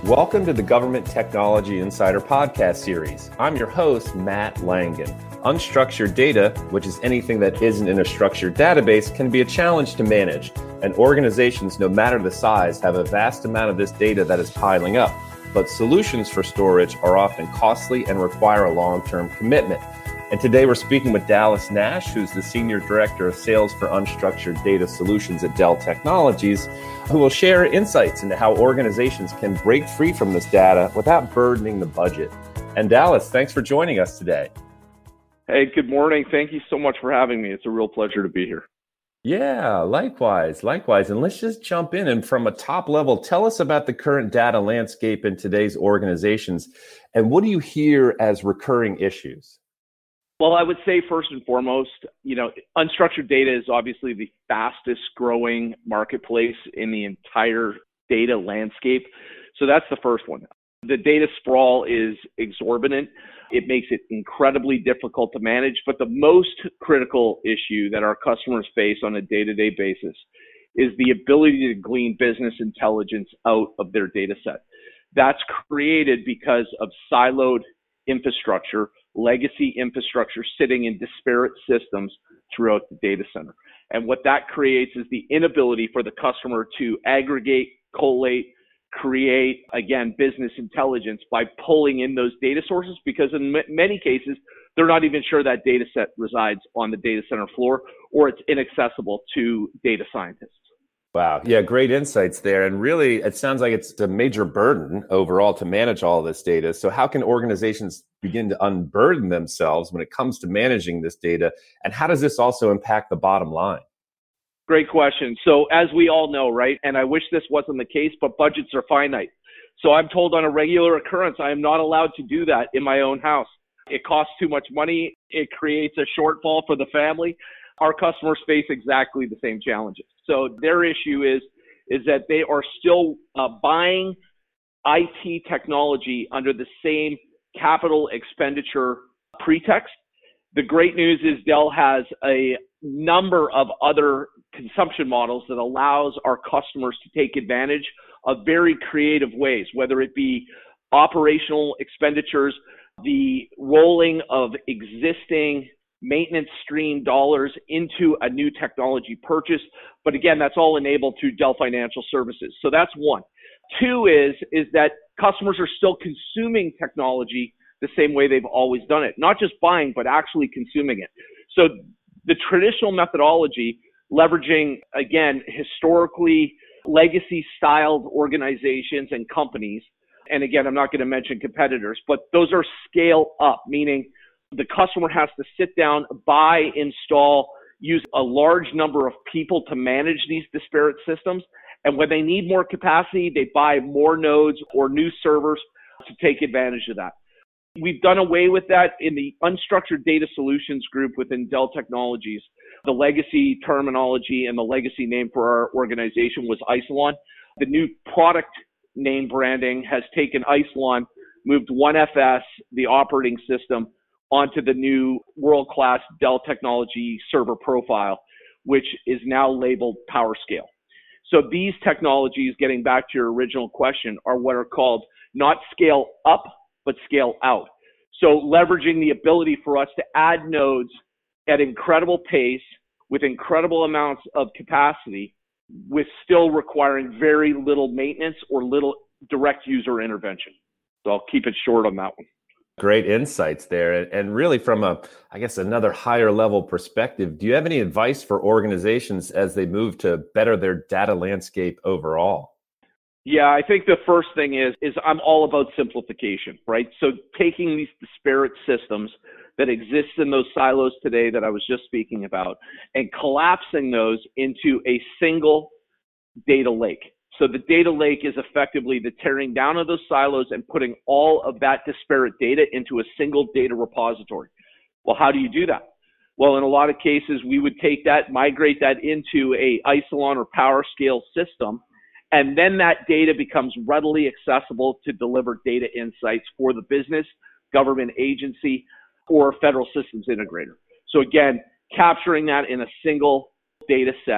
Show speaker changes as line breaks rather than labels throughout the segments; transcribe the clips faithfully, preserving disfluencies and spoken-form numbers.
Welcome to the Government Technology Insider podcast series. I'm your host, Matt Langen. Unstructured data, which is anything that isn't in a structured database, can be a challenge to manage, and organizations, no matter the size, have a vast amount of this data that is piling up. But solutions for storage are often costly and require a long-term commitment. And today we're speaking with Dallas Nash, who's the Senior Director of Sales for Unstructured Data Solutions at Dell Technologies, who will share insights into how organizations can break free from this data without burdening the budget. And Dallas, thanks for joining us today.
Hey, good morning. Thank you so much for having me. It's a real pleasure to be here.
Yeah, likewise, likewise. And let's just jump in. And from a top level, tell us about the current data landscape in today's organizations. And what do you hear as recurring issues?
Well, I would say first and foremost, you know, unstructured data is obviously the fastest growing marketplace in the entire data landscape. So that's the first one. The data sprawl is exorbitant. It makes it incredibly difficult to manage. But the most critical issue that our customers face on a day-to-day basis is the ability to glean business intelligence out of their data set. That's created because of siloed infrastructure, legacy infrastructure sitting in disparate systems throughout the data center. And what that creates is the inability for the customer to aggregate, collate, create, again, business intelligence by pulling in those data sources, because in m- many cases, they're not even sure that data set resides on the data center floor, or it's inaccessible to data scientists.
Wow. Yeah, great insights there. And really, it sounds like it's a major burden overall to manage all this data. So how can organizations begin to unburden themselves when it comes to managing this data? And how does this also impact the bottom line?
Great question. So as we all know, right, and I wish this wasn't the case, but budgets are finite. So I'm told on a regular occurrence, I am not allowed to do that in my own house. It costs too much money. It creates a shortfall for the family. Our customers face exactly the same challenges. So their issue is, is that they are still uh, buying I T technology under the same capital expenditure pretext. The great news is Dell has a number of other consumption models that allows our customers to take advantage of very creative ways, whether it be operational expenditures, the rolling of existing maintenance stream dollars into a new technology purchase. But again, that's all enabled through Dell Financial Services. So that's one. Two is, is that customers are still consuming technology the same way they've always done it, not just buying, but actually consuming it. So the traditional methodology, leveraging, again, historically legacy styled organizations and companies, and again, I'm not going to mention competitors, but those are scale up, meaning the customer has to sit down, buy, install, use a large number of people to manage these disparate systems. And when they need more capacity, they buy more nodes or new servers to take advantage of that. We've done away with that in the Unstructured Data Solutions group within Dell Technologies. The legacy terminology and the legacy name for our organization was Isilon. The new product name branding has taken Isilon, moved one F S, the operating system, onto the new world-class Dell Technology server profile, which is now labeled PowerScale. So these technologies, getting back to your original question, are what are called not scale up, but scale out. So leveraging the ability for us to add nodes at incredible pace with incredible amounts of capacity, with still requiring very little maintenance or little direct user intervention. So I'll keep it short on that one.
Great insights there. And really from a, I guess, another higher level perspective, do you have any advice for organizations as they move to better their data landscape overall?
Yeah, I think the first thing is, is I'm all about simplification, right? So taking these disparate systems that exist in those silos today that I was just speaking about and collapsing those into a single data lake. So the data lake is effectively the tearing down of those silos and putting all of that disparate data into a single data repository. Well, how do you do that? Well, in a lot of cases, we would take that, migrate that into a Isilon or PowerScale system, and then that data becomes readily accessible to deliver data insights for the business, government agency, or federal systems integrator. So again, capturing that in a single data set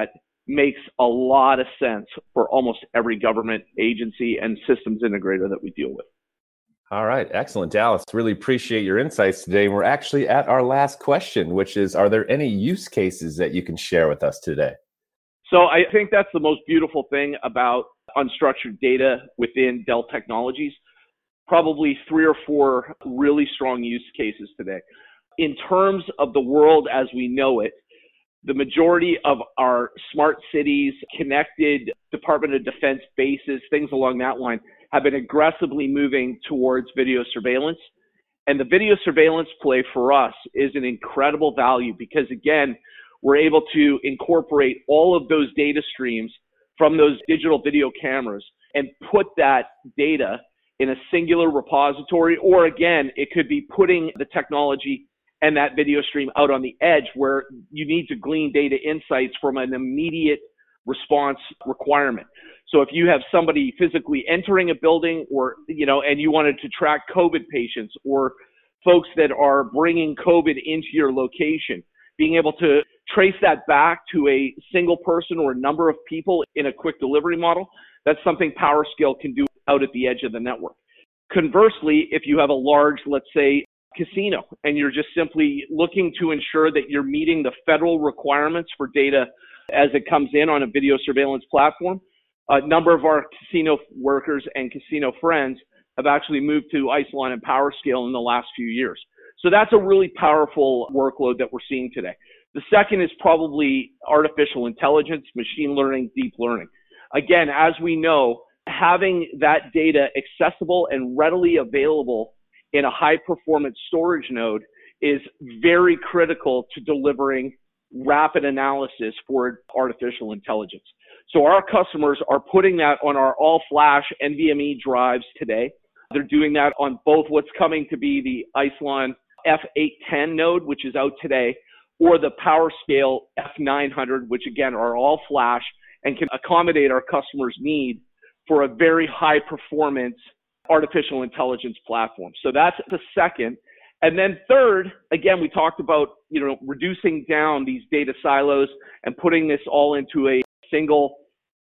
makes a lot of sense for almost every government agency and systems integrator that we deal with.
All right. Excellent, Dallas. Really appreciate your insights today. We're actually at our last question, which is, are there any use cases that you can share with us today?
So I think that's the most beautiful thing about unstructured data within Dell Technologies. Probably three or four really strong use cases today. In terms of the world as we know it, the majority of our smart cities, connected Department of Defense bases, things along that line, have been aggressively moving towards video surveillance. And the video surveillance play for us is an incredible value because, again, we're able to incorporate all of those data streams from those digital video cameras and put that data in a singular repository, or again, it could be putting the technology and that video stream out on the edge where you need to glean data insights from an immediate response requirement. So if you have somebody physically entering a building, or, you know, and you wanted to track COVID patients or folks that are bringing COVID into your location, being able to trace that back to a single person or a number of people in a quick delivery model, that's something PowerScale can do out at the edge of the network. Conversely, if you have a large, let's say, casino, and you're just simply looking to ensure that you're meeting the federal requirements for data as it comes in on a video surveillance platform, a number of our casino workers and casino friends have actually moved to Isilon and PowerScale in the last few years. So that's a really powerful workload that we're seeing today. The second is probably artificial intelligence, machine learning, deep learning. Again, as we know, having that data accessible and readily available in a high performance storage node is very critical to delivering rapid analysis for artificial intelligence. So our customers are putting that on our all flash NVMe drives today. They're doing that on both what's coming to be the Isilon F eight ten node, which is out today, or the PowerScale F nine hundred, which again are all flash and can accommodate our customers' need for a very high performance artificial intelligence platform. So that's the second. And then third, again, we talked about, you know, reducing down these data silos and putting this all into a single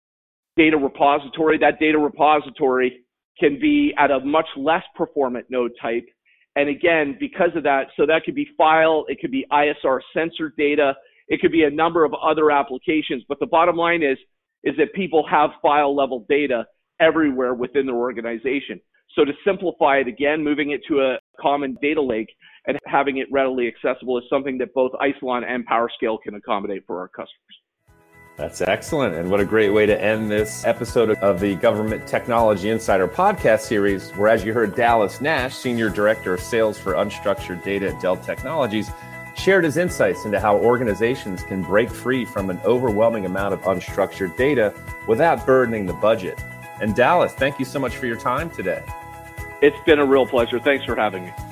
data repository. That data repository can be at a much less performant node type. And again, because of that, so that could be file, it could be I S R sensor data, it could be a number of other applications. But the bottom line is, is that people have file level data everywhere within their organization. So to simplify it again, moving it to a common data lake and having it readily accessible is something that both Isilon and PowerScale can accommodate for our customers.
That's excellent. And what a great way to end this episode of the Government Technology Insider podcast series, where, as you heard, Dallas Nash, Senior Director of Sales for Unstructured Data at Dell Technologies, shared his insights into how organizations can break free from an overwhelming amount of unstructured data without burdening the budget. And Dallas, thank you so much for your time today.
It's been a real pleasure. Thanks for having me.